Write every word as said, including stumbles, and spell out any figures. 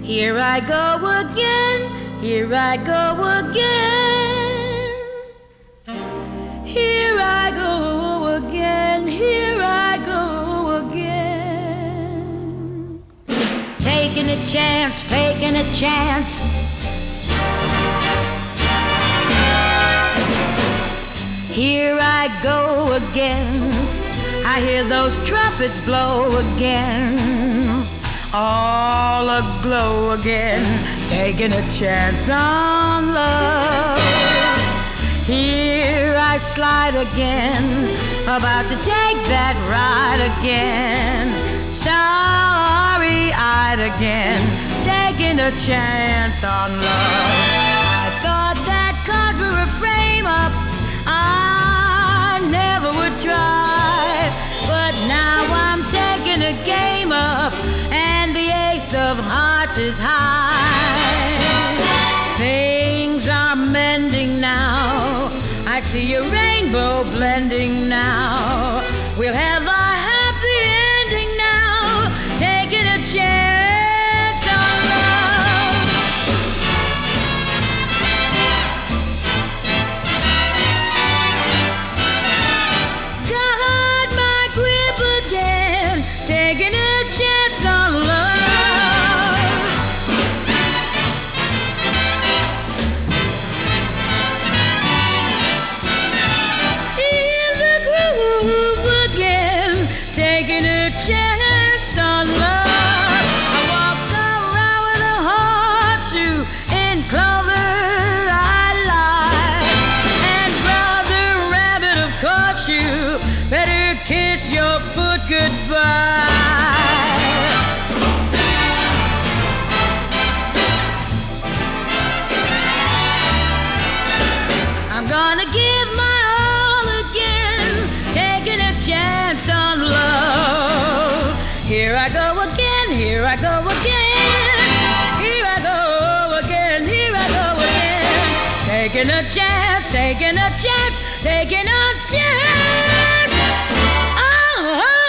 Here I go again, here I go again. Here I go again, here I go again. Taking a chance, taking a chance. Here I go again. I hear those trumpets blow again. All aglow again, taking a chance on love. Here I slide again, about to take that ride again. Starry-eyed again, taking a chance on love. I thought that cards were a frame-up, I never would try. But now I'm taking a game up, and the ace of hearts is high. Things are mending now, I see a rainbow blending now. We'll have a happy ending now, taking a chance on love. Got my grip again, taking a chance on love. Taking a chance on love. I walk around with a horseshoe in clover I lie. And brother rabbit, of course you better kiss your foot goodbye. I'm gonna give my all again, taking a chance on love. Here I go again, here I go again. Here I go again, here I go again. Taking a chance, taking a chance, taking a chance. Oh, oh.